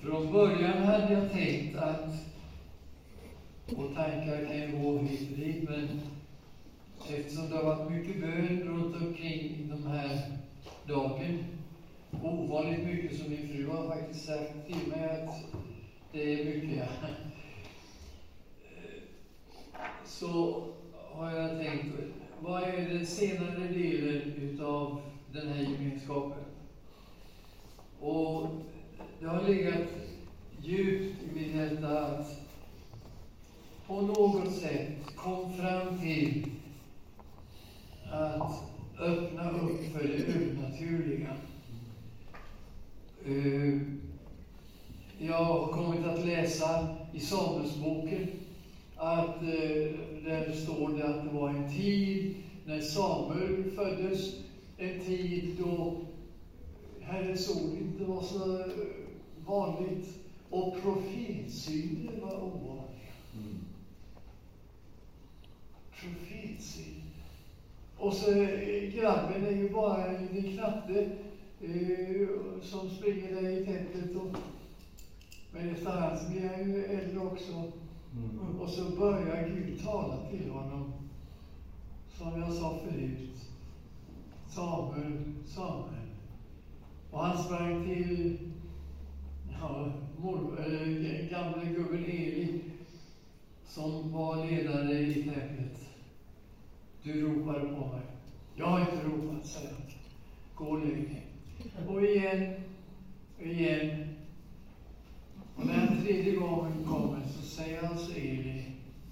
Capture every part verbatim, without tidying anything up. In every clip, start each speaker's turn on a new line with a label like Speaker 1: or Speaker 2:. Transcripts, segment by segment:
Speaker 1: Från början hade jag tänkt att, och tankar kan gå hit och dit, men eftersom det har varit mycket bön runt omkring de här dagen, ovanligt mycket, som min fru har faktiskt sagt till mig att det är mycket, så har jag tänkt, vad är den senare delen utav den här gemenskapen? Och det har legat djupt i mitt hjärta att på något sätt kom fram till att öppna upp för det övernaturliga. Jag har kommit att läsa i Samuelsboken att där står det att det var en tid när Samuel föddes, en tid då Herrens ord inte var så vanligt och profetsyner var ovanliga. Mm. Profetsyner. Och så grabben är ju bara en liten knatte eh, som springer där i templet. Och, men efterhand så blir han ju äldre också. Mm. Och så börjar Gud tala till honom. Som jag sa förut. Samuel, Samuel. Och han sprang till ja, mor, äh, gamla gubben Eli, som var ledare i templet. Du ropade på mig. Jag har inte ropat, säger han. Gå nu. Och igen, och igen. Och när den tredje gången kommer så säger alltså Eli,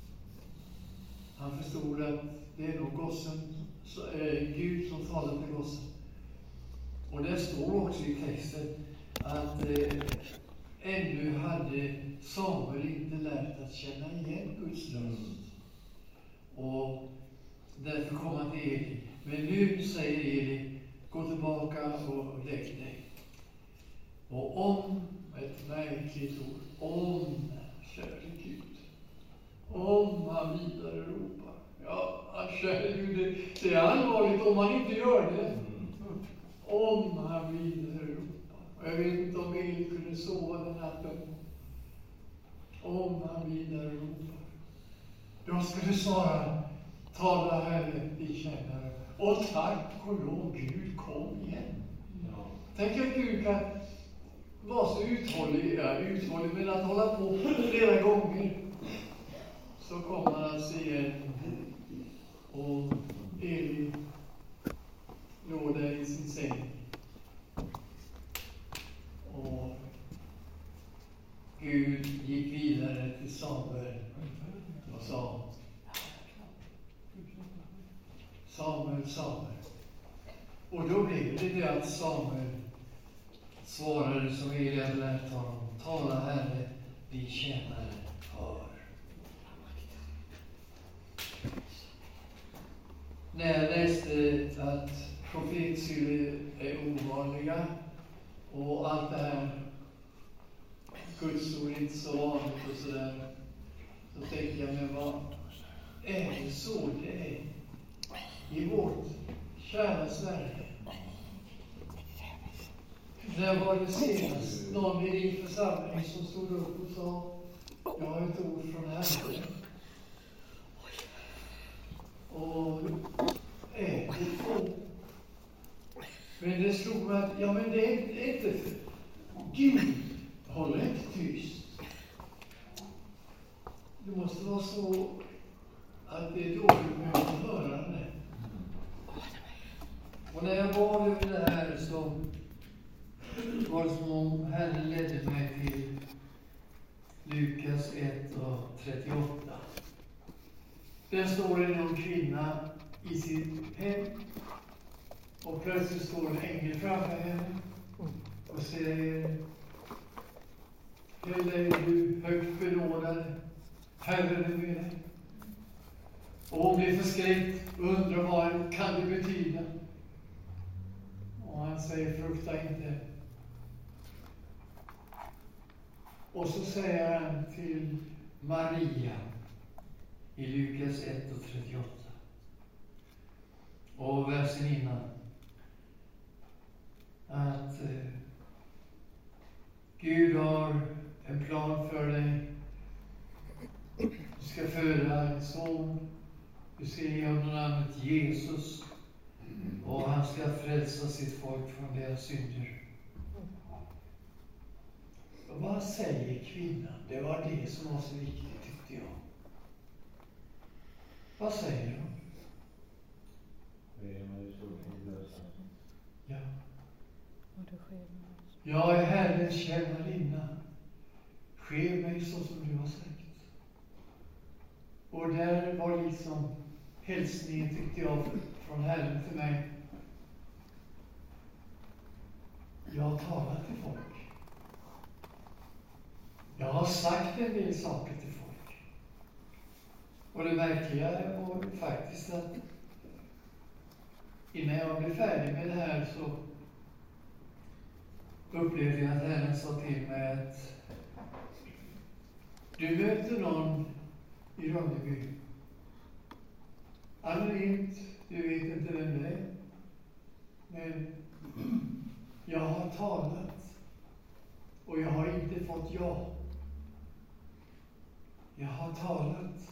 Speaker 1: han förstod att det är nog gossen, så, äh, Gud som talar till gossen. Och det står också i texten att eh, ännu hade Samuel inte lärt att känna igen Guds röst. Och därför kom han till Eli. Men nu säger Eli, gå tillbaka och lägg dig. Och om, ett märkligt ord, om, käre Gud, om han vidare ropar. Ja, käre Gud, det, det är allvarligt om han inte gör det. Om han vidare ropar. Och jag vet inte om Eli kunde sova den natten. Om han vidare ropar. Jag skulle svara, tala Herre, vi känner. Och tack och lov, Gud kom igen. Ja. Tänk att Gud kan vara så uthållig, ja, uthållig, men att hålla på flera gånger. Så kommer han alltså igen. Och Eli låg där i sin säng. Och Gud gick vidare till Samuel och sa, Samuel, Samuel. Och då blev det det att Samuel svarade som Eli hade lärt honom, tala Herre, vi tjänare hör. När jag läste att profetsyner är ovanliga och allt det här Guds ord är inte så vanligt och sådär, så tänkte jag, men vad är det så det är i vårt kära Sverige? När var det senast någon i din församling som stod upp och sa, jag har ett ord från Herren? Och är det få? Men det slog mig att, ja men det är, det är inte för Gud håller inte tyst. Det måste vara så att det är dåligt med hörande. Och när jag var över det här så var det som om Herren ledde mig till Lukas ett och trettioåtta. Där står en ung kvinna i sitt hem. Och plötsligt står en ängel framför henne och säger, Hela är du högt benådad, Herren är med dig. Och hon blir förskräckt och undrar vad kan det betyda. Och han säger, frukta inte. Och så säger han till Maria i Lukas ett och trettioåtta. Och versen innan. Att eh, Gud har en plan för dig. Du ska föda en son. Du ska ge honom namnet Jesus. Och han ska frälsa sitt folk från deras synder. Och vad säger kvinnan? Det var det som var så viktigt, tyckte jag. Vad säger hon? Ja. Jag är Herrens tjänarinna. Ske mig så som du har sagt. Och där var liksom hälsningen, tyckte jag, från Herren för mig. Jag har talat till folk. Jag har sagt en del saker till folk. Och det märkliga var faktiskt att innan jag blev färdig med det här så upplevde jag att Herren sa till mig att du möter någon i Ronneby. Anonymt, du vet inte vem det är. Men jag har talat och jag har inte fått ja. Jag har talat.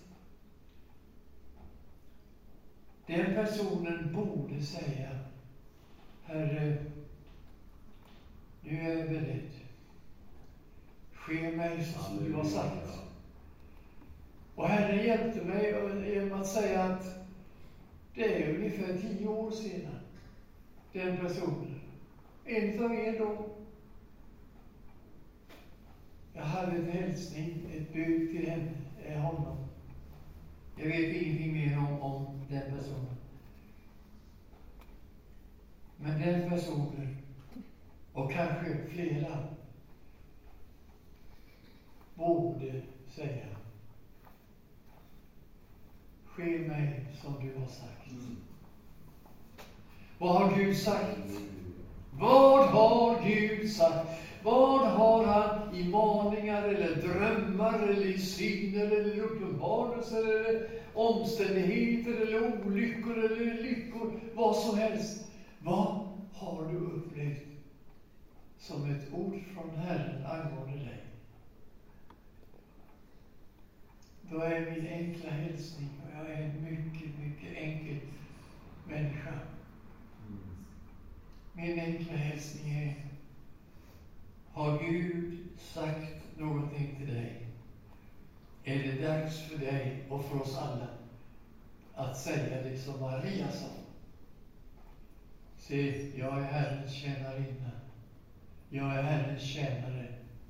Speaker 1: Den personen borde säga: Herre, nu är jag beredd. Ske mig så som du har sagt. Och Herren hjälpte mig genom att säga att det är ungefär tio år sedan den personen, en av er då, jag hade en hälsning, ett bud till henne, eh, honom. Jag vet ingenting mer om, om den personen. Men den personen, och kanske flera, borde säga: ske mig som du har sagt. Mm. Vad har Gud sagt? Vad har Gud sagt? Vad har han i maningar eller drömmar eller i syner eller uppenbarelser eller omständigheter eller olyckor eller lyckor, vad som helst? Vad har du upplevt som ett ord från Herren angående dig? Då är min enkla hälsning, och jag är en mycket, mycket enkel människa. Min enkla hälsning är: har Gud sagt någonting till dig? Är det dags för dig och för oss alla att säga det som Maria sa? Se, jag är Herrens tjänarinna. Jag är Herrens tjänare.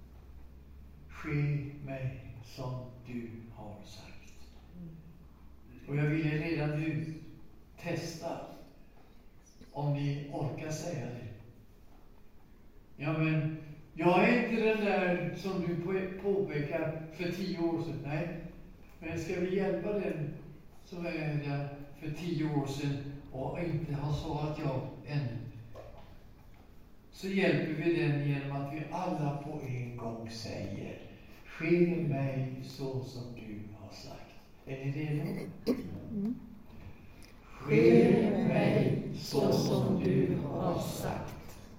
Speaker 1: Ske mig som du har sagt. Och jag vill redan nu testa om ni orkar säga det. Ja, men jag är inte den där som du påpekar för tio år sedan. Nej, men ska vi hjälpa den som är där för tio år sedan och inte har svarat ja ännu, så hjälper vi den genom att vi alla på en gång säger: ske mig så som du har sagt. Är ni redo? Mm. Ske mig så som du har sagt.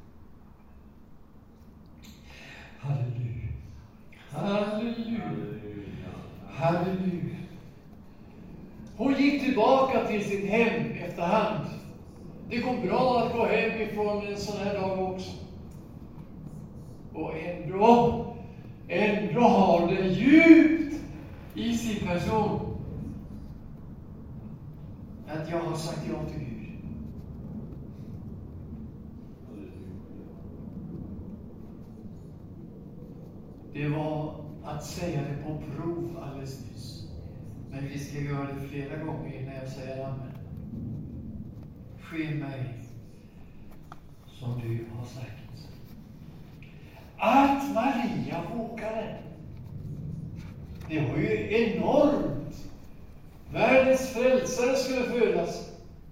Speaker 1: Halleluja. Halleluja. Halleluja. Hon gick tillbaka till sitt hem efterhand. Det går bra att gå hem ifrån en sån här dag också. Och ändå, ändå har det djupt i sin person att jag har sagt ja till Gud. Det var att säga det på prov alldeles nyss. Men vi ska göra det flera gånger innan jag säger amen. Ske mig som du har sagt. Att Maria vågade, det var ju enormt. Världens frälsare skulle födas.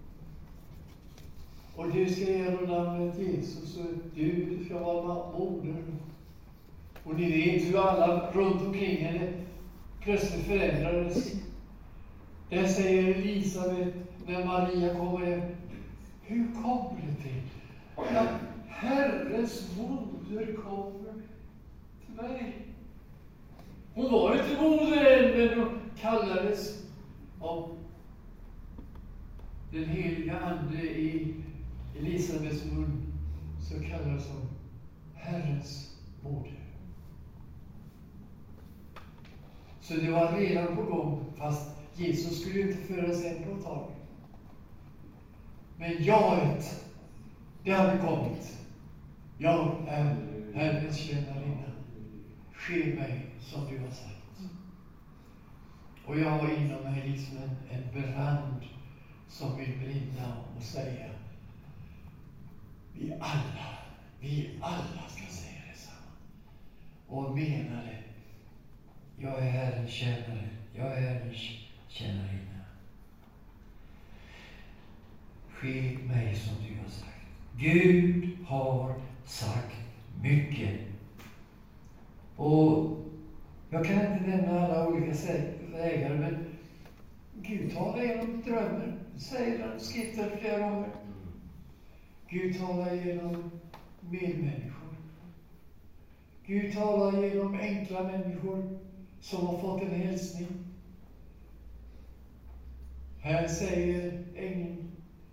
Speaker 1: Och du ska ge namnet Jesus, och du ska vara modern. Och ni vet hur alla runt omkring henne plötsligt förändrades. Där säger Elisabet när Maria kommer hem: hur kommer det till att Herrens moder kommer till mig. Hon var inte moder än, men hon kallades av den heliga ande i Elisabets mun, så kallades hon Herrens moder. Så det var redan på gång, fast Jesus skulle inte föras in på ett tag. Men jaet, det hade kommit. Jag är Herrens tjänarinna. Ske mig som du har sagt. Och jag har inom mig liksom en, en brand som vill brinna och säga: vi alla, vi alla ska säga detsamma. Och mena det. Jag är Herrens tjänare. Jag är Herrens tjänarinna. Ske mig som du har sagt. Gud har sagt mycket. Och jag kan inte nämna alla olika vägar, men Gud talar genom drömmen, säger han, skriften flera gånger. Gud talar genom medmänniskor. Gud talar genom enkla människor som har fått en hälsning. Här säger ängeln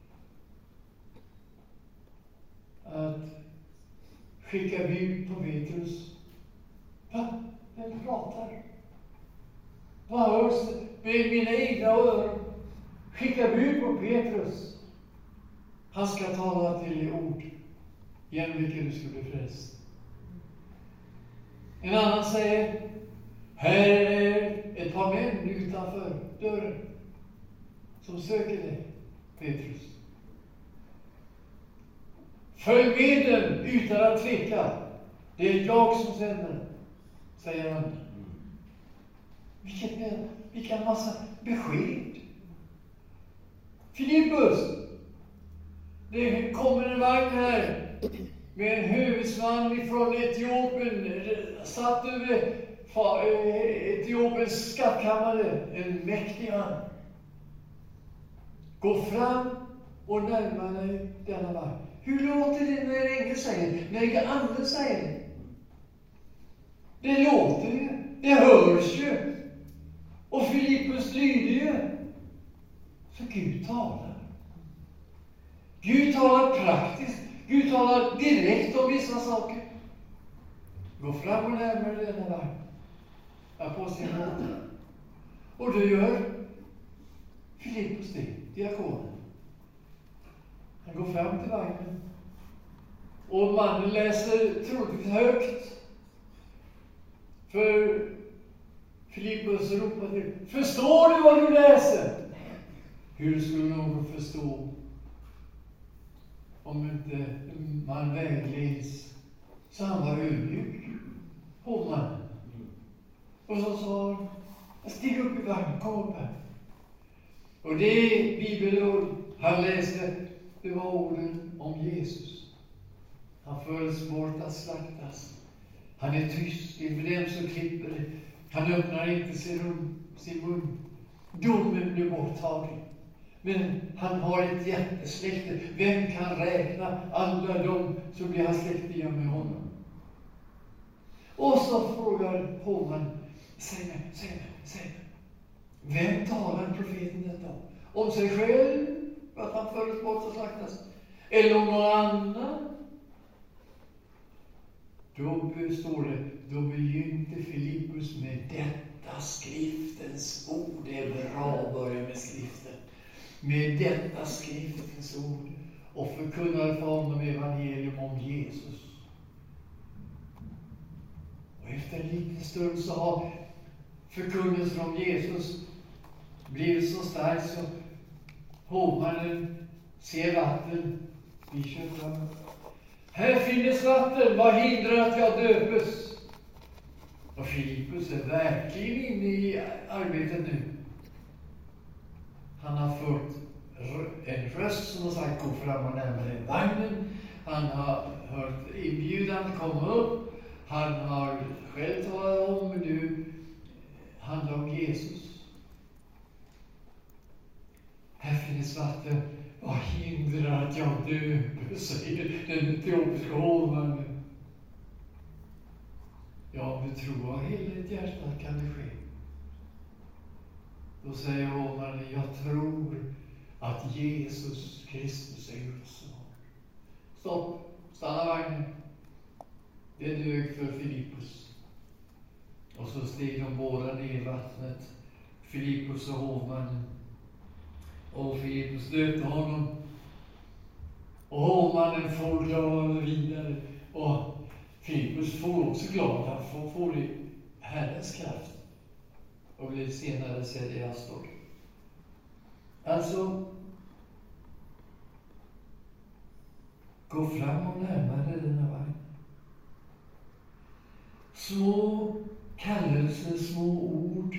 Speaker 1: att skicka bud på Petrus. Va? Den pratar. Vad hörs med mina egna öron? Skicka bud på Petrus. Han ska tala till i ord genom vilket du ska bli frälst. En annan säger: här är ett par män utanför dörren som söker dig, Petrus. Följ med dem utan att tveka. Det är jag som sänder, säger han. Vilket med, vilken massa besked. Filippus, det kommer en vagn här med en hövitsman från Etiopien, satt över Etiopiens skattkammare, en mäktig man. Gå fram och närma dig denna vagn. Hur låter det när ingen säger, när ingen annan säger? Det låter ju, det hörs ju. Och Filippus lyder ju. För Gud talar. Gud talar praktiskt. Gud talar direkt om vissa saker. Gå fram och närmare denna vagn. Aposteln åtta. Och då gör Filippus det, diakonen. Han går fram till vagnen. Och mannen läser troligtvis högt. För Filippus ropade: förstår du vad du läser? Hur skulle någon förstå om inte man vägleds? Så han var ödmjuk, hovmannen. Och så sa han: stig upp i vagnen, kom upp här. Och det bibelord han läste, det var orden om Jesus. Han följs bort att slaktas. Han är tyst inför dem som klipper det. Han öppnar inte sin, sin mun. Domen blir borttagen. Men han har ett jättesläkte. Vem kan räkna alla de som blir hans släktiga med honom? Och så frågar hovmannen: säg mig, säg mig, säg mig. Vem talar profeten detta om? Om sig själv, att han följs bort och slaktas? Eller om någon annan? Då står det, då begynte Filippus med detta skriftens ord. Det är bra att börja med skriften. Med detta skriftens ord. Och förkunnade för honom evangelium om Jesus. Och efter en liten stund så har förkunnelsen om Jesus blivit så stark så hovmannen ser vatten i köparen. Här finns vatten, vad hindrar att jag döpes? Och Filippus är verkligen inne i arbetet nu. Han har fått en röst som har sagt: gå fram och närmare vagnen. Han har hört inbjudan komma upp. Han har själv talat om nu handlar om Jesus. Här finns vatten. Vad hindrar att jag döper, säger den etiopiska hovmannen. Ja, Ja, om du tror av hela ditt hjärta kan det ske. Då säger hovmannen, jag tror att Jesus Kristus är Guds son. Stopp, stanna vagnen. Det dög för Filippus. Och så steg de båda ner i vattnet, Filippus och hovmannen. Och Filippus döpte honom. Och hovmannen får glad vidare. Och Filippus får också glad. Han får, får i Herrens kraft. Och vill senare se det jag står. Alltså, gå fram och närmare denna vagn. Små kallelser, små ord.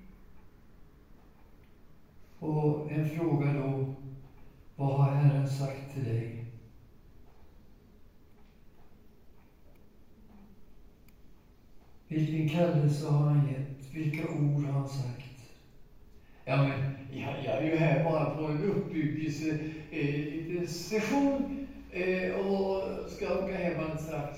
Speaker 1: Och en fråga då, vad har Herren sagt till dig? Vilken kallelse har han gett? Vilka ord har han sagt? Ja, men jag, jag är ju här bara på en uppbyggelse, eh, lite session eh, och ska åka hem strax.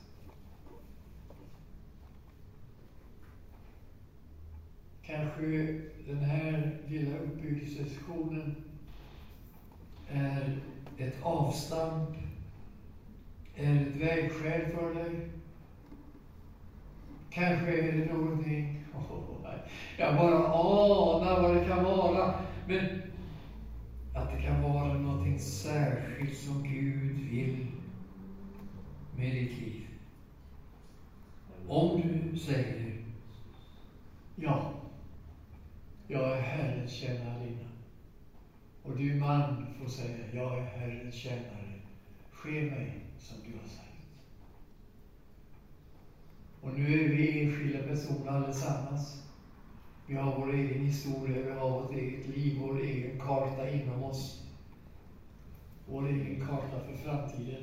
Speaker 1: Kanske den här lilla uppbyggelsesessionen är ett avstamp, är ett vägskäl för dig. Kanske är det någonting, oh, jag bara anar vad det kan vara, men att det kan vara någonting särskilt som Gud vill med ditt liv. Om du säger, ja, jag är Herrens tjänarinna. Och du man får säga, jag är Herrens tjänare. Ske mig som du har sagt. Och nu är vi enskilda personer allesammans. Vi har vår egen historia, vi har vårt eget liv, vår egen karta inom oss. Vår egen karta för framtiden.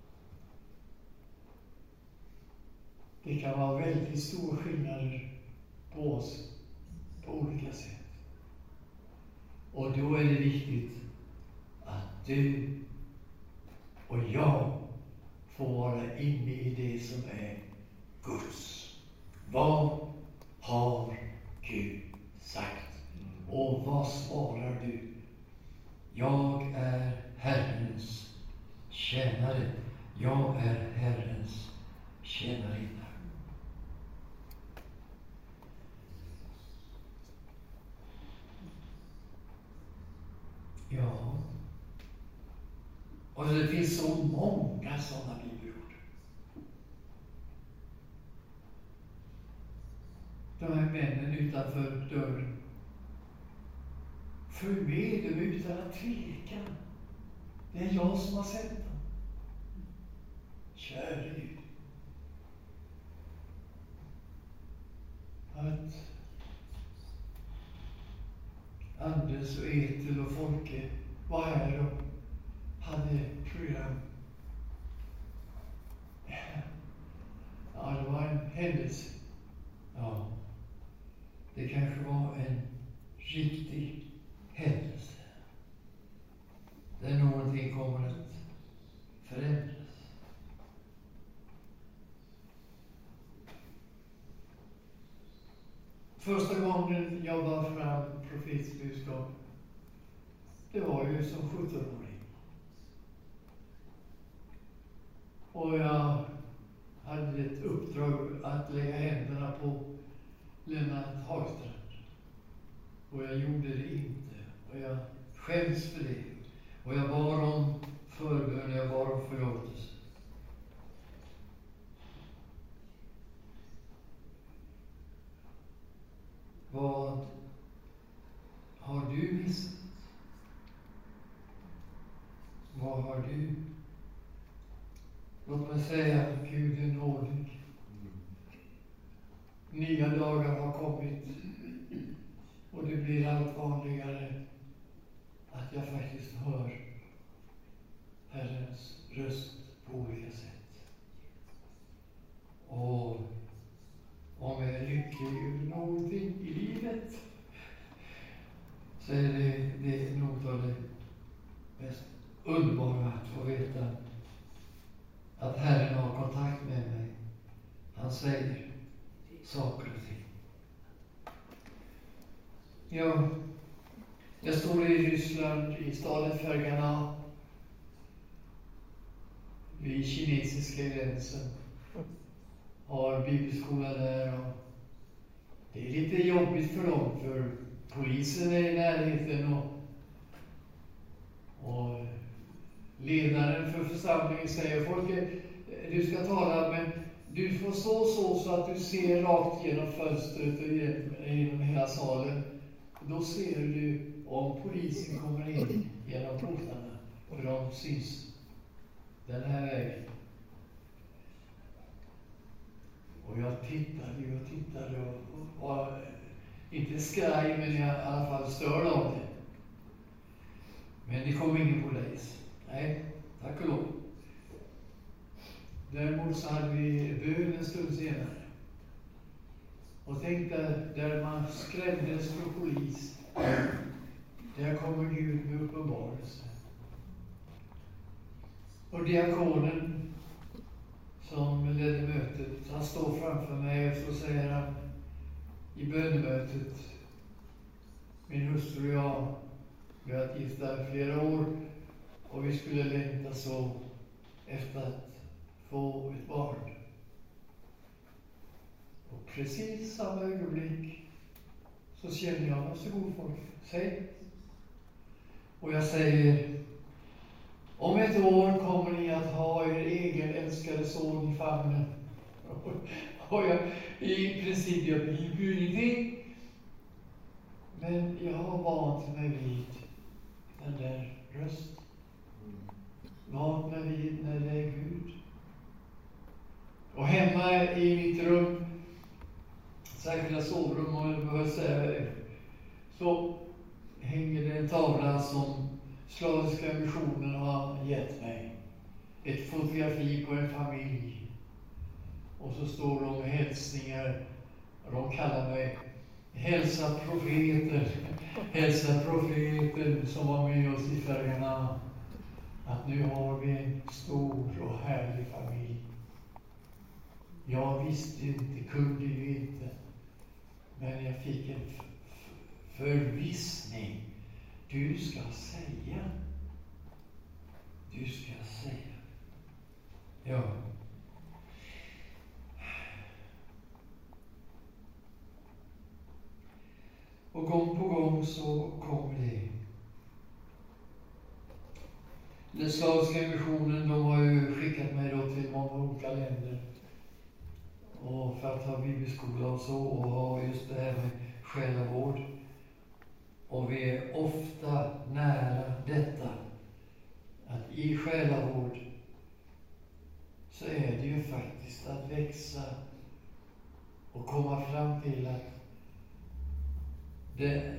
Speaker 1: Det kan vara väldigt stora skillnader på oss på olika sätt. Och då är det viktigt att du och jag får vara inne i det som är Guds. Vad har Gud sagt? Och vad svarar du? Jag är Herrens tjänare. Jag är Herrens tjänarinna. Ja. Och det finns så många sådana bibelord. De här männen utanför dörren. Följ med dem utan att tveka. Det är jag som har sett dem. Käre Gud. Att Anders och Etel och Folke var här och hade program. Ja, det var en händelse. Ja, det kanske var en riktig händelse. Där någonting kommer att förändras. Första gången jag var fram profetsbudskap, det var ju som sjuttonåring. Och jag hade ett uppdrag att lägga händerna på Lennart Hagstrand. Och jag gjorde det inte. Och jag skäms för det. Och jag bad om förbön, jag bad om förlåtelse. Vad har du missat? Vad har du? Låt mig säga, Gud är nådig. Nya dagar har kommit. Och det blir allt vanligare att jag faktiskt hör Herrens röst på olika sätt. Och om jag är lycklig över någonting i livet, så är det, det är något av det mest underbara att få veta att Herren har kontakt med mig. Han säger, saker och ting. Ja, jag står i Ryssland, i staden Fergana, vid kinesiska gränsen. Har bibelskola där och det är lite jobbigt för dem, för polisen är i närheten och, och ledaren för församlingen säger: Folke, du ska tala, men du får stå så, så att du ser rakt genom fönstret och genom hela salen. Då ser du om polisen kommer in genom portarna, och de syns den här vägen. Och jag tittade och tittade och var inte skraj, men i alla fall störd av det. Men det kom ingen polis. Nej, tack och lov. Däremot så hade vi bön en stund senare. Och tänkte, där man skrämdes för polis, där kommer Gud med uppenbarelse. Och diakonen som ledde mötet, han står framför mig och så säger han i bönemötet: min hustru och jag, vi har varit gifta flera år och vi skulle längta så efter att få ett barn. Och precis samma ögonblick så känner jag: varsågod folk, säg. Och jag säger: om ett år kommer ni att ha er egen älskade son i famnen. Och jag i princip, jag begriper ju ingenting. Men jag har vant mig vid den där rösten. Vant mig vid när det är Gud. Och hemma i mitt rum, särskilda sovrum, om jag behöver säga det, så hänger det en tavla som Slaviska missionen har gett mig. Ett fotografi på en familj. Och så står de med hälsningar. Och de kallar mig hälsa profeten. Hälsa profeten som var med oss i Fergana. Att nu har vi en stor och härlig familj. Jag visste inte, kunde ju inte. Men jag fick en f- förvissning. Du ska säga. Du ska säga. Ja. Och gång på gång så kommer det. Den slaviska missionen, de har ju skickat mig då till många olika länder. Och för att ha bibelskola och så, och ha just det här med själavård. Och vi är ofta nära detta, att i själavård så är det ju faktiskt att växa och komma fram till att det,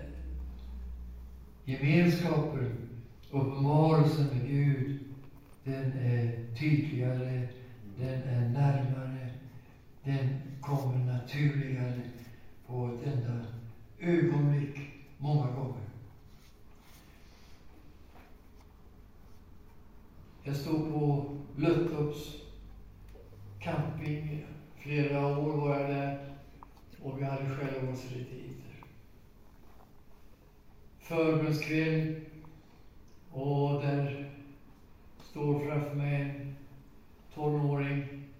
Speaker 1: gemenskapen, uppenbarelsen med Gud, den är tydligare, den är närmare, den kommer naturligare på ett enda ögonblick. Många gånger. Jag stod på Löttorps camping. Flera år var jag där. Och vi hade självvårdsretreater. Förbundskväll. Och där står framför mig en tonåring.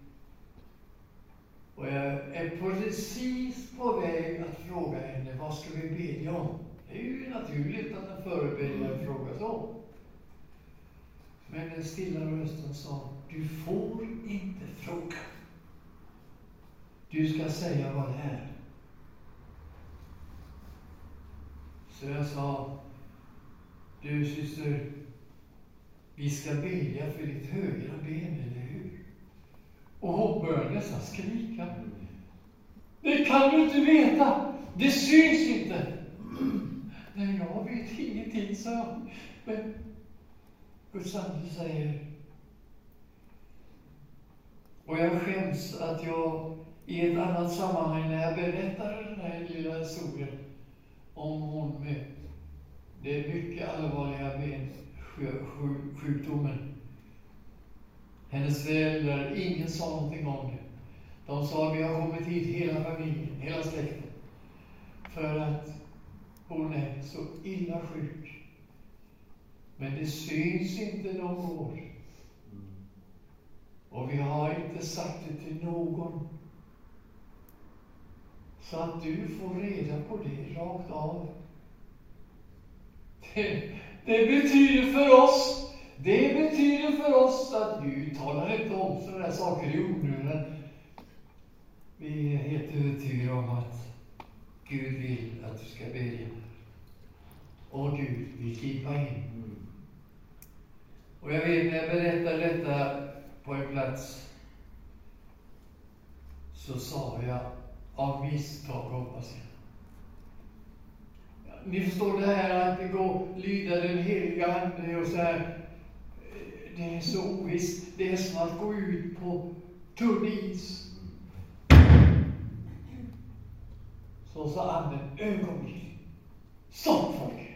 Speaker 1: Och jag är precis på väg att fråga henne: vad ska vi bedja om? Det är ju naturligt att en förebedjare frågar så. Men den stilla rösten sa: du får inte fråga. Du ska säga vad det är. Så jag sa: du syster, vi ska bedja för ditt högra ben, eller hur? Och hon började nästan skrika. Det kan du inte veta. Det syns inte. Nej, jag vet ingenting, sa jag. Men Guds ande säger. Och jag skäms att jag i ett annat sammanhang, när jag berättar den här lilla historien om hon med det mycket allvarliga bensjukdomen. Hennes föräldrar, ingen sa någonting om det. De sa vi har kommit hit hela familjen, hela släkten. För att hon är så illa sjuk. Men det syns inte någon år. Och vi har inte sagt det till någon. Så att du får reda på det rakt av. Det, det betyder för oss, det betyder för oss att Gud talar inte om sådana här saker i onödan. Vi är helt övertygade om att Gud vill att du ska bedja. Och Gud vill gripa in. Och jag vet när jag berättade detta på en plats, så sa jag av misstag, hoppas jag. Ni förstår det här att det går lyda den heliga ande och så här. Det är så ovisst. Det är som att gå ut på tunn is. Så sa anden ögonblick. Stopp folk.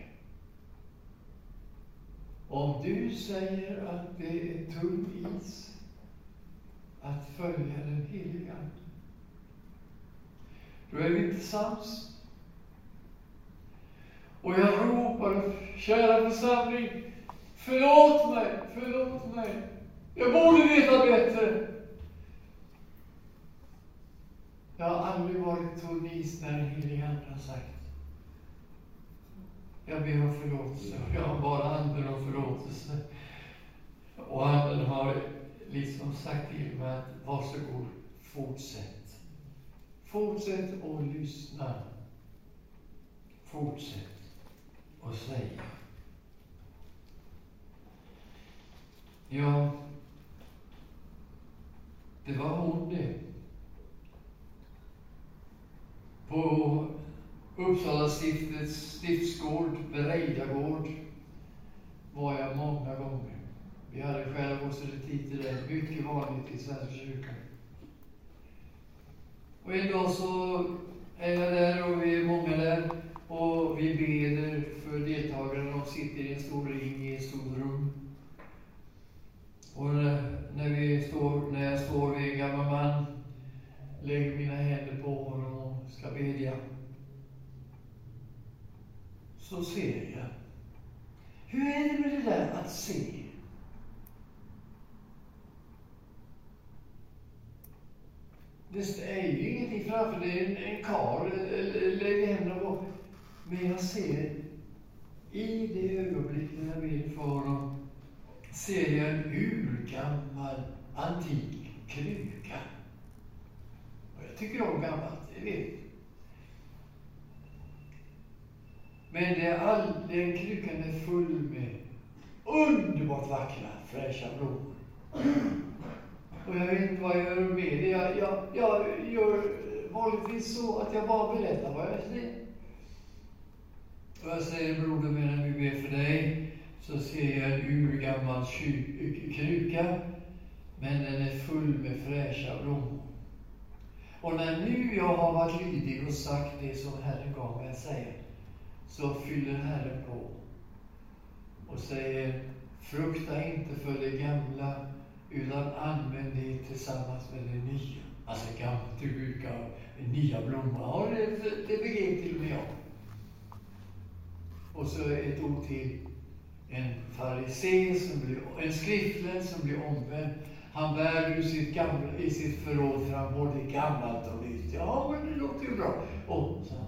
Speaker 1: Om du säger att det är tunn is att följa den heliga ande, då är vi inte sams. Och jag ropar, kära församling, förlåt mig, förlåt mig. Jag borde veta bättre. Jag har aldrig varit tunn is när den heliga ande har sagt. Jag ber om förlåtelse. Jag har bara anden om förlåtelse. Och anden har liksom sagt till mig att varsågod, fortsätt. Fortsätt och lyssna. Fortsätt och säga. Ja, det var hon det. På Uppsala stiftets stiftsgård, Bereidagård, var jag många gånger. Vi hade självvårdsretreat där, mycket vanligt i Svenska kyrkan. Och en dag så är jag där och vi är många där och vi beder för deltagarna. De sitter i en stor ring i ett stort rum. Och när, vi står, när jag står vid en gammal man, lägger mina händer på honom och ska bedja, så ser jag. Hur är det med det där att se? Det är ju ingenting framför, det är en, en kar, lägger händerna på. Men jag ser, i det ögonblick när jag ber för honom, ser jag en urgammal, antik kruka. Och jag tycker om gammalt, det vet jag. Men det är all, den krukan är full med underbart vackra, fräscha blommor. Och jag vet inte vad jag gör med det. Jag, jag, jag gör vanligtvis så att jag bara berättar vad jag ser. Och jag säger, broder, medan vi ber för dig, så ser jag en urgammal kruka, men den är full med fräscha blommor. Och när nu jag har varit lydig och sagt det som Herren gav mig att säga, så fyller Herren på och säger, frukta inte för det gamla, utan använd det tillsammans med det nya. Alltså gammalt kruka, nya blommor. Ja, det, det begrep till och med jag. Och så ett ord till. En farisé som blir, en skriftlärd som blir omvänd. Han bär ur sitt gamla, i sitt förråd fram både gammalt och nytt. Ja, men det låter ju bra. Och så.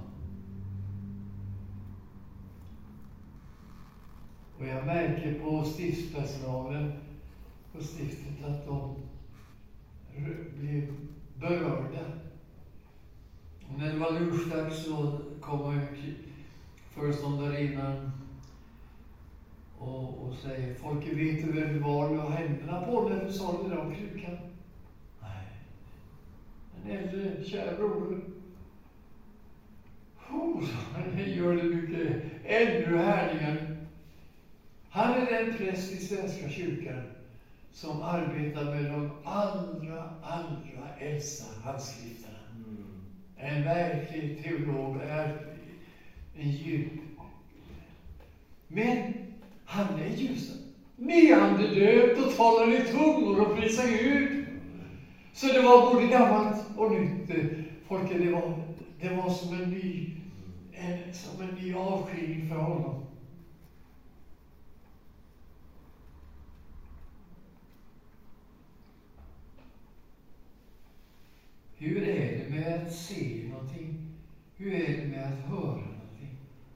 Speaker 1: Och jag märker på stiftspersonalen på stiftet att de blir berörda. Och när det var lunchdags så kom föreståndarinnan och, och säger, folk vet du vem det var, du har händerna på när du sa det där om krukan. Nej, en äldre kär broder. Oh, det gör det mycket ännu härligare. Han är den präst i Svenska kyrkan som arbetar med de allra, allra äldsta handskrifterna. Mm. En verklig teolog, är en djup. Men han är just neandedöpt och talar i tungor och prisar Gud. Så det var både gammalt och nytt. Folket, det var, det var som en ny, en, som en ny avskiljning för honom. Hur är det med att se någonting? Hur är det med att höra någonting?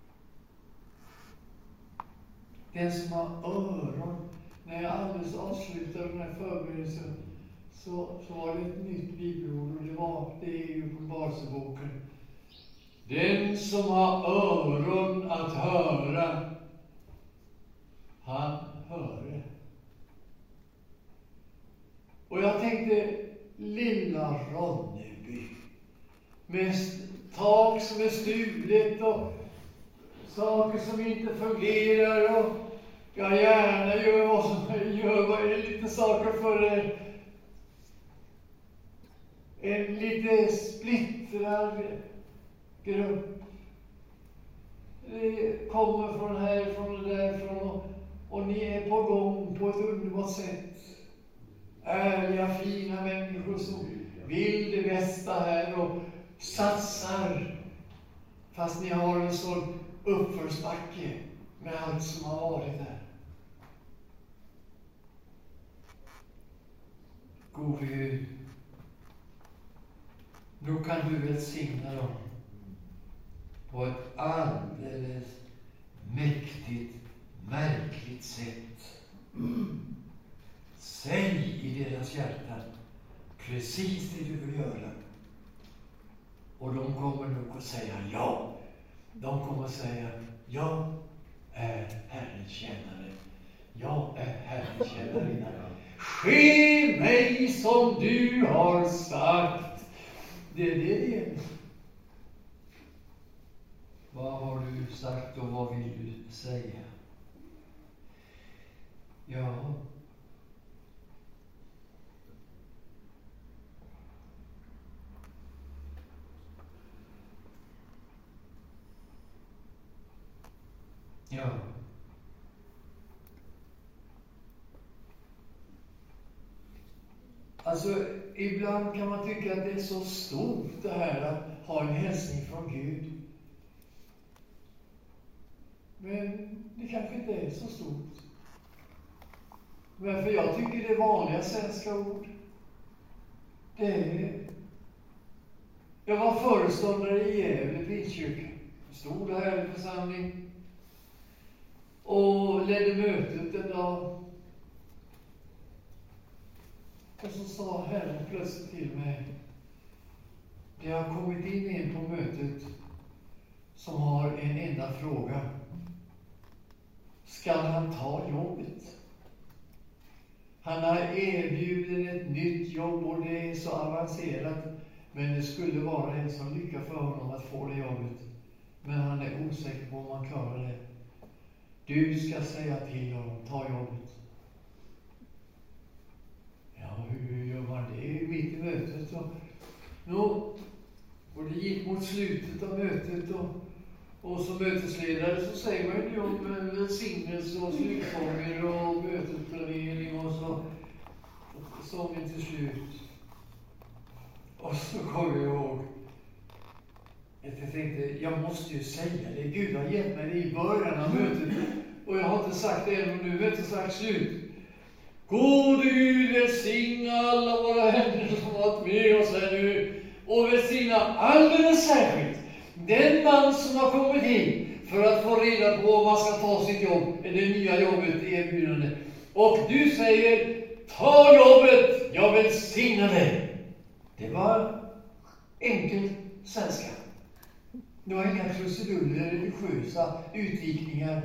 Speaker 1: Den som har öron, när jag alldeles avslutade den här förberedelsen så, så var det ett nytt bibelord, och det var det i Uppenbarelseboken. Den som har öron att höra, han hör det. Och jag tänkte, lilla Ronneby, med tak som är stulet och saker som inte fungerar, och jag gärna gör vad som gör vad är lite saker för er. En lite splittrad grupp. Det kommer från här, från det därifrån, och, och ni är på gång på ett underbart sätt. Ärliga, fina människor som vill det bästa här och satsar, fast ni har en sån uppförsbacke med allt som har varit där. Gode Gud, nu kan du välsigna dem på ett alldeles mäktigt, märkligt sätt. Mm. Säg i deras hjärtan precis det du vill göra. Och de kommer nog att säga ja. De kommer att säga, jag är Herrens tjänare. Jag är Herrens tjänarinna. Ske mig som du har sagt. Det är det det är. Vad har du sagt och vad vill du säga? Ja. Ja. Alltså, ibland kan man tycka att det är så stort det här att ha en hälsning från Gud. Men det kanske inte är så stort. Men för jag tycker det är vanliga svenska ord. Det är... Jag var föreståndare i Gävle Pingstkyrka. Stor här församling. Och ledde mötet en dag. Och så sa Herren plötsligt till mig: det har kommit in en på mötet som har en enda fråga. Ska han ta jobbet? Han har erbjudit ett nytt jobb och det är så avancerat. Men det skulle vara en sån lycka för honom att få det jobbet. Men han är osäker på om han klarar det. Du ska säga till honom, ta jobbet. Ja, hur gör man det mitt i mötet? Och, no, och det gick mot slutet av mötet. Och, och som mötesledare så säger man ju om välsignelse och slutgånger och mötesplanering och så. Och sången till slut. Och så kom jag ihåg. Jag tänkte, jag måste ju säga det. Gud har gett mig det i början av mötet. Och jag har inte sagt det än och nu har jag inte sagt slut. Gode Gud, välsigna alla våra händer som har varit med oss här nu. Och välsigna alldeles särskilt den man som har kommit in för att få reda på om man ska ta sitt jobb, det nya jobbet erbjudande. Och du säger, ta jobbet, jag välsignar dig. Det var enkel svenska. Det var inga krusiduller, religiösa utvikningar.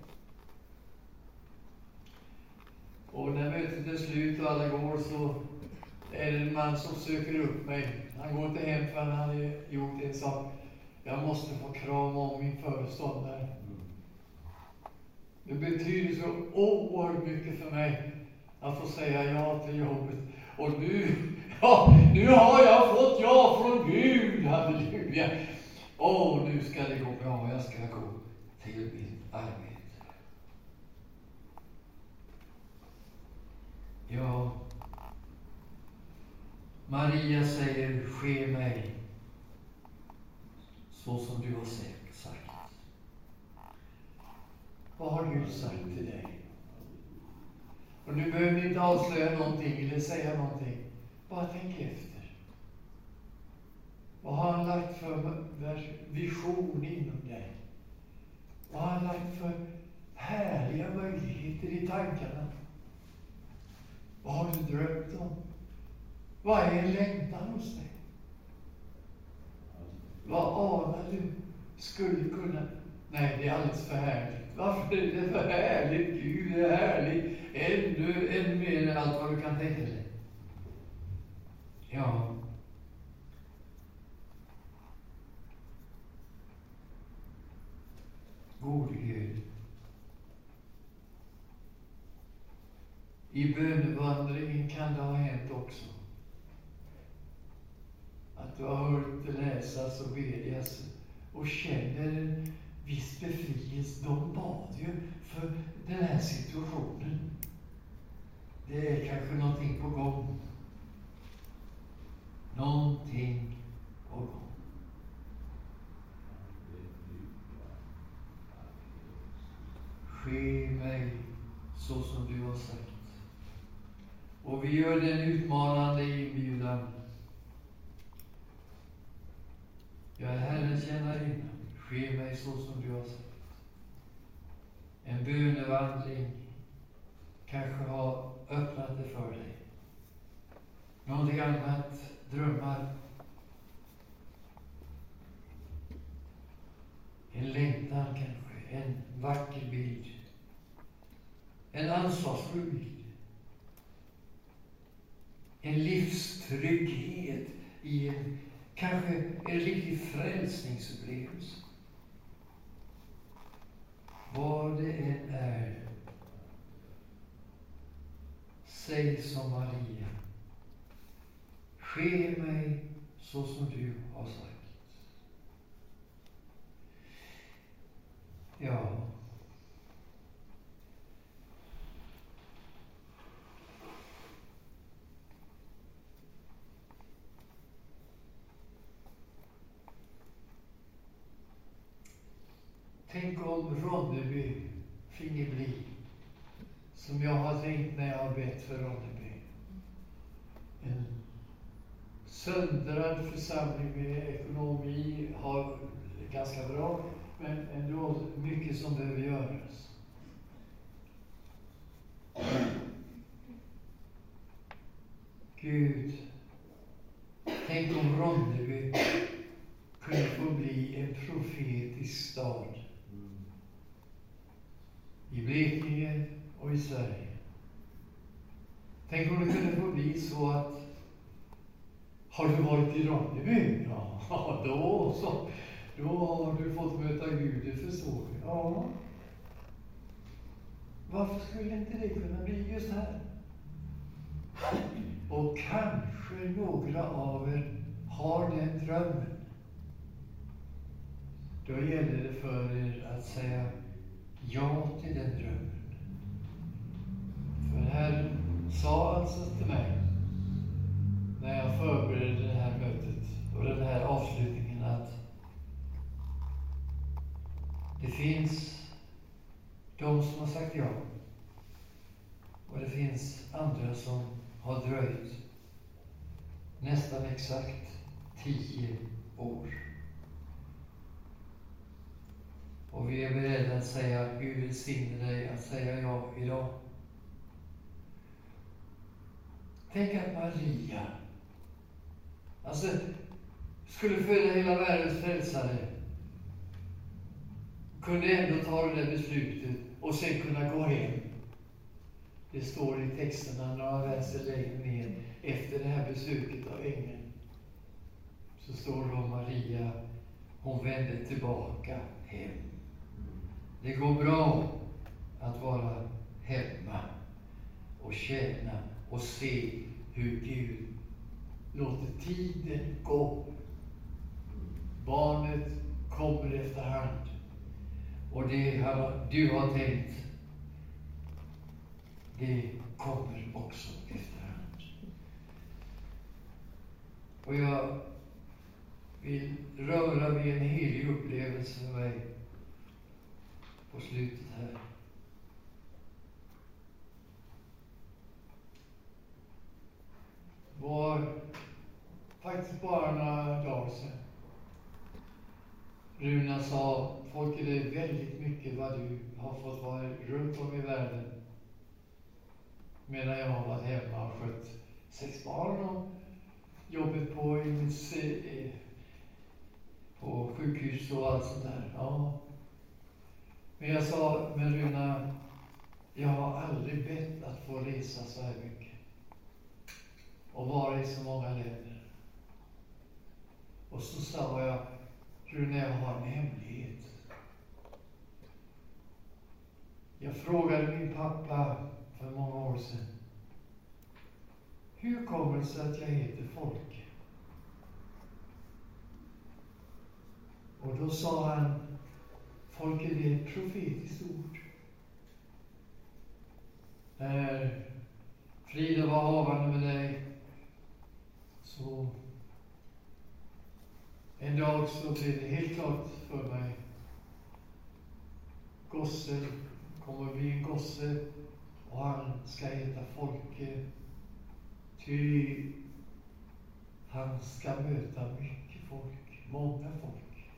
Speaker 1: Och när mötet är slut och alla går så är det en man som söker upp mig. Han går inte hem för han hade gjort en sak. Jag måste få krama om min föreståndare. Det betyder så oerhört mycket för mig att få säga ja till jobbet. Och nu, ja, nu har jag fått ja från Gud. Halleluja. Åh, nu ska det gå bra. Jag ska gå till mitt arbete. Ja. Maria säger, ske mig så som du har sagt. Vad har Gud sagt till dig? Och nu behöver ni inte avslöja någonting eller säga någonting. Bara tänk efter. Vad har han lagt för vision inom dig? Vad har han lagt för härliga möjligheter i tankarna? Vad har du drömt om? Vad är en längtan hos dig? Vad anar du skulle kunna... Nej, det är alldeles för härligt. Varför är det för härligt? Gud är härlig. Ännu, ännu mer än allt vad du kan tänka dig. Ja. Gode Gud. I bönevandringen kan det ha hänt också. Att du har hört det läsas och bedjas och känner en viss befrielse. De bad ju för den här situationen. Det är kanske någonting på gång. Någonting på gång. Ske mig så som du har sagt. Och vi gör den utmanande inbjudan. Jag är Herrens tjänarinna. Ske mig så som du har sagt. En bönevandring kanske har öppnat det för dig. Någonting annat, drömmar. En längtan kanske, en vacker bild. En ansvarsfull bild. En livstrygghet i en, kanske en riktig frälsningsupplevelse. Vad det än är, säg som Maria. Ske mig så som du har sagt. Ja. Tänk om Ronneby finge bli som jag har tänkt när jag har bett för Ronneby. En söndrad församling med ekonomi har ganska bra, men ändå mycket som behöver göras. Gud, tänk om Ronneby kunde få bli en profetisk stad. I Blekinge och i Sverige. Tänk om det kunde få bli så att har du varit i Ronneby? Ja, då så. Då har du fått möta Gud, det förstår du. Ja. Varför skulle inte det kunna bli just här? Och kanske några av er har den drömmen. Då gäller det för er att säga ja till den drömmen. För Herren sa alltså till mig när jag förberedde det här mötet och den här avslutningen att det finns de som har sagt ja och det finns andra som har dröjt nästan exakt tio år. Och vi är beredda att säga Gud välsigne dig att säga ja idag. Tänk att Maria alltså skulle föda hela världens frälsare, kunde ändå ta det där beslutet och sen kunna gå hem. Det står i texterna några verser längre ner efter det här besöket av ängeln. Så står det om Maria, hon vände tillbaka hem. Det går bra att vara hemma och känna och se hur Gud låter tiden gå. Barnet kommer efterhand. Och det har, du har tänkt, det kommer också efterhand. Och jag vill röra vid en helig upplevelse för mig på slutet här. Var faktiskt bara några dagar sedan. Runa sa, folk, det är väldigt mycket vad du har fått vara runt om i världen. Medan jag har varit hemma och skött sex barn och jobbet på, eh, på sjukhus och allt sånt där. Ja. Men jag sa, men Runa, jag har aldrig bett att få resa så här mycket. Och vara i så många länder. Och så sa jag, Rune, jag har en hemlighet. Jag frågade min pappa för många år sedan. Hur kommer det sig att jag heter Folke? Och då sa han, Folke, det är ett profetiskt ord. När Frida var havande med dig, så en dag så blev det helt klart för mig. Gossen kommer bli en gosse och han ska heta Folke. Ty han ska möta mycket folk, många folk.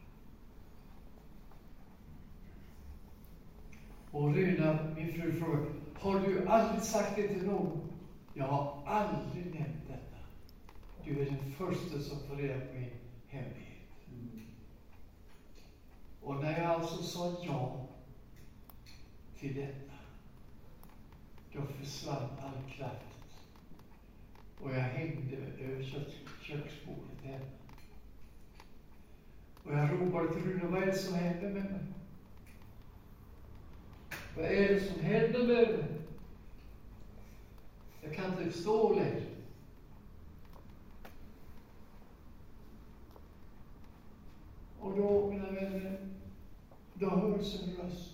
Speaker 1: Och Runa, min fru, frågar, har du aldrig sagt det till någon? Jag har aldrig nämnt detta. Du är den första som får reda på min hemlighet. Mm. Och när jag alltså sa ja till detta, då försvann all kraft. Och jag hängde över kök, köksbordet hemma. Och jag ropade till Rune, vad är det som händer med mig? Vad är det som händer med mig? Jag kan inte stå längre. Och då, mina vänner, då hörs en röst.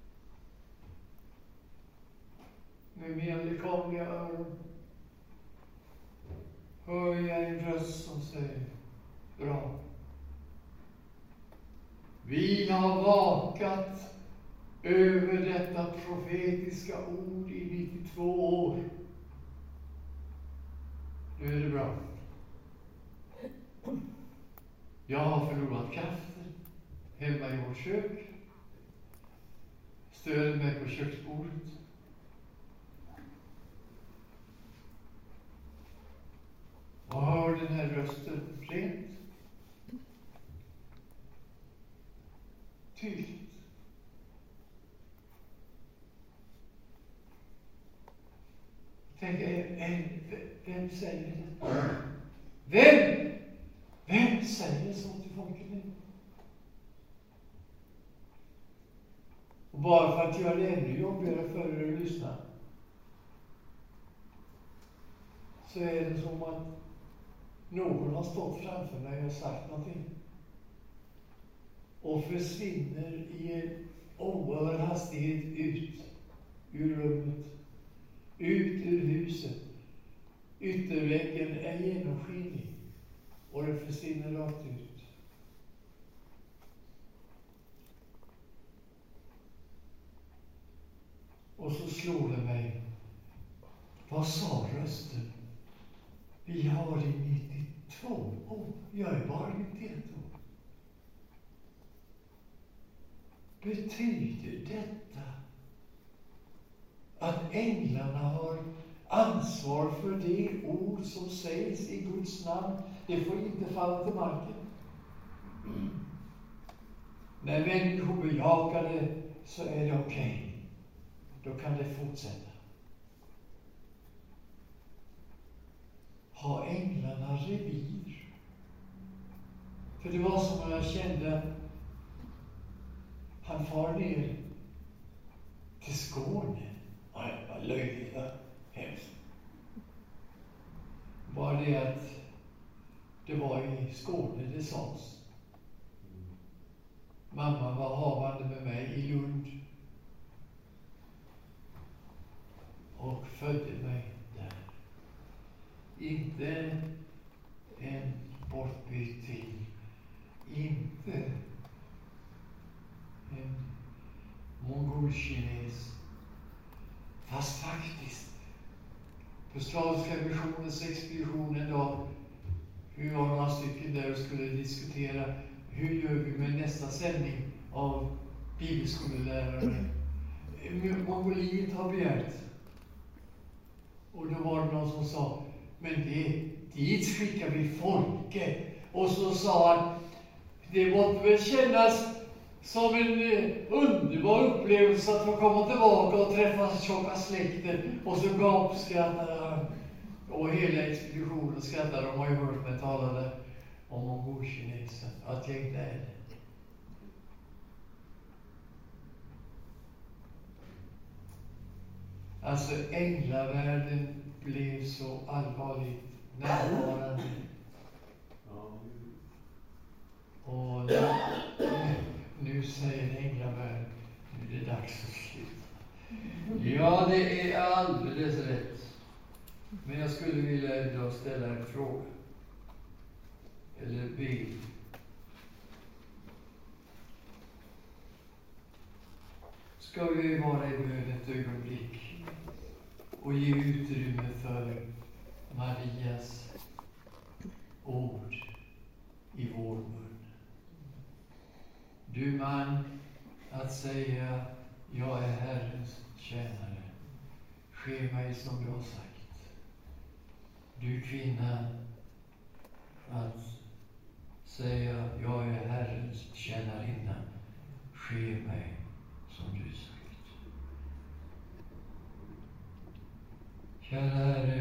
Speaker 1: Med mina lekamliga öron hör jag en röst som säger, bra. Vi har vakat över detta profetiska ord i nittiotvå år. Nu är det bra. Jag har förlorat kraften hemma i vårt kök. Stöder mig på köksbordet. Och hör den här rösten rent. Tydligt. Tänk, vem säger det? Vem? Vem säger så till folket nu? Och bara för att göra det ännu jobbigare för er att lyssna, så är det som att någon har stått framför mig och sagt någonting. Och försvinner i en oerhörd hastighet ut ur rummet. Ut ur huset. Ytterväggen är genomskinlig. Och det försvinner rakt ut. Och så slår det mig. Vad sa rösten? Vi har i nittiotvå år. Jag är bara nittioett år. Betyder detta att änglarna har ansvar för det ord som sägs i Guds namn? Det får inte falla till marken. Mm. När människor bejakar det, så är det okej. Okay. Då kan det fortsätta. Har änglarna revir? För det var som jag kände att han far ner till Skåne. Nej, vad löjligt, hemskt. Bara det att det var i Skåne det sades. Mamma var havande med mig i Lund och födde mig där. Inte en bortbytt till. Inte en mongolkines. Fast faktiskt, på Slaviska missionens expedition en dag, vi var några stycken där och skulle diskutera hur gör vi med nästa sändning av bibelskolelärare. Mongoliet har begärt. Och då var det någon som sa, men det, dit skickar vi folket. Och så sa han, det måste väl kännas som en eh, underbar upplevelse att få komma tillbaka och träffa tjocka släkten. Och så gapskrattade han. Och hela expeditionen skrattade. De har ju hört mig tala där om mongolkinesen. Jag tänkte, nej. Alltså änglavärlden blev så allvarligt närvarande. Och nu, nu säger änglavärlden, nu är det dags att sluta. Ja, det är alldeles rätt. Men jag skulle vilja ändå ställa en fråga. Eller be. Ska vi vara i bön ett ögonblick och ge utrymme för Marias ord i vår mun. Du man, att säga, jag är Herrens tjänare. Ske mig som du har sagt. Du kvinna, att säga, jag är Herrens tjänarinna. Ske mig som du sagt. Kära Herre,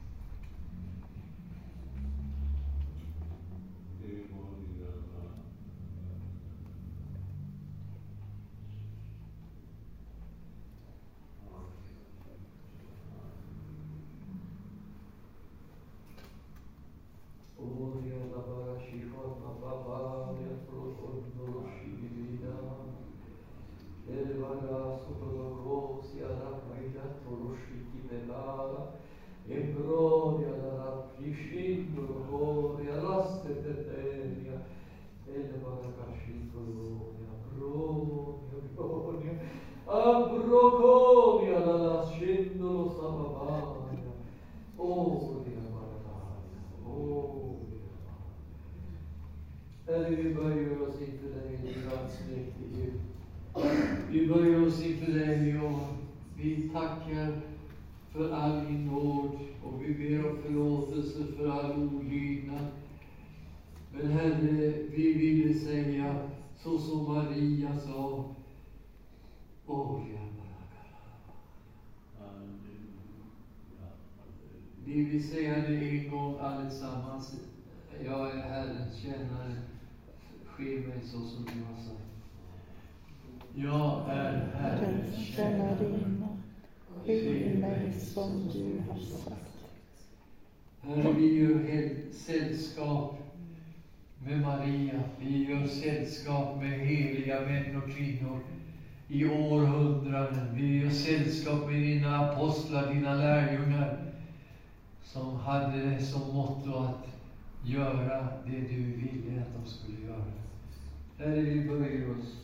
Speaker 1: Herre, vi böjer oss inför dig, din allsmäktige. Vi böjer oss inför dig och vi tackar för all din nåd och vi ber om förlåtelse för all olydnad. Men Herre, vi ville säga så som Maria sa, åh, vi vill säga det en gång allesammans. Jag är Herrens tjänare. Ske mig så som du har sagt. Jag är Herrens tjänarinna. Ske mig som du har sagt. Herre, vi gör sällskap med Maria. Vi gör sällskap med heliga män och kvinnor i århundraden. Vi gör sällskap med dina apostlar, dina lärjungar, som hade det som motto att göra det du ville att de skulle göra. Herre, vi böjer oss.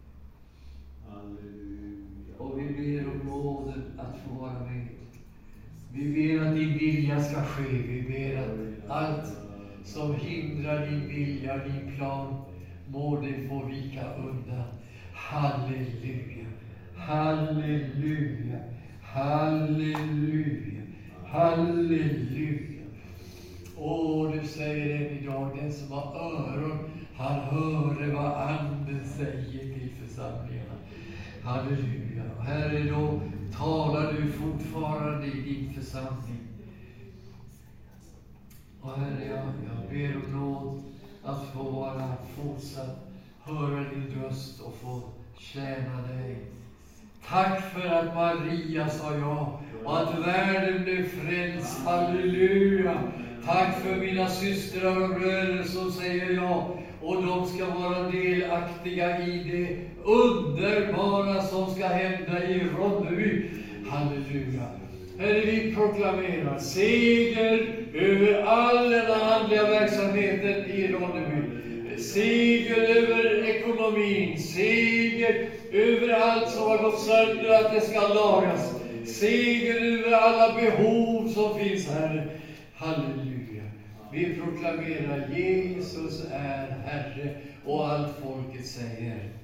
Speaker 1: Halleluja. Och vi ber om nåden att få vara med. Vi ber att din vilja ska ske. Vi ber att allt som hindrar din vilja, din plan, må det få vika undan. Halleluja. Halleluja. Halleluja. Halleluja. Åh, du säger än idag, den som har öron, han hör vad anden säger till församlingarna. Halleluja. Herre, då talar du fortfarande i din församling. Och Herre, jag, jag ber om nåd att få vara fortsatt, höra din röst och få tjäna dig. Tack för att Maria sa ja och att världen blev frälst. Halleluja. Tack för mina systrar och bröder som säger ja. Och de ska vara delaktiga i det underbara som ska hända i Ronneby. Halleluja. Herre, vi proklamerar seger över all den andliga seger Ronneby. Seger över ekonomin. Seger över allt som har gått sönder, att det ska lagas. Seger över alla behov som finns här. Halleluja. Vi proklamerar Jesus är Herre, och allt folket säger